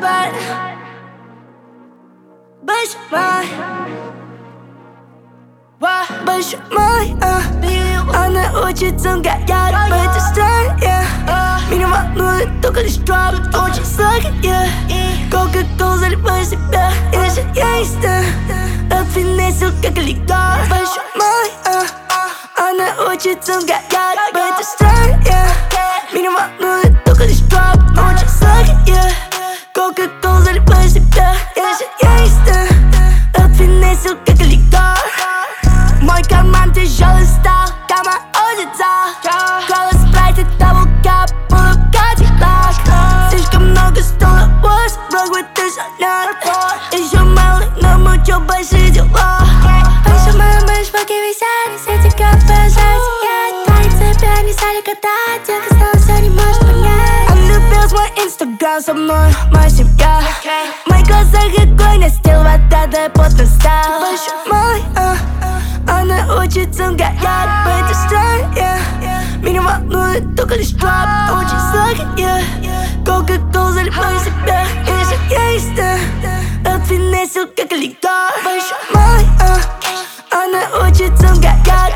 Больше мой, она учится гореть в этой стране. Меня волнует только лишь дроп, очень сладкие. Кока-колу заливаю себя, иначе я не стану. Отфинесил как олигарх. Больше мой, она учится гореть в этой стране. Меня волнует только лишь дроп, очень сладкие. Кока-колу заливаю себя, иначе я не стану. Отфинесил как олигарх. Мой карман тяжелый стал, кама аудита. Кола, спрайт и таблка, буду кадиллак. Слишком много стола, words, Broadway, ты солят. Еще мало, но мучу большие дела. Больше мало, больше поки висят, все эти кафе жать. Твои цепи, не стали катать, тех осталось, не можешь понять. Она билась мой инстаграм со мной, моя семья. В моих глазах огонь, настил вода, да потом стал. Больше мой, она учится гореть в этой стране. Меня волнует только лишь дроп, очень сладкие. Кока-колу заливаю себя, иначе я не стану. Отфинесил как олигарх. Больше мой, она учится гореть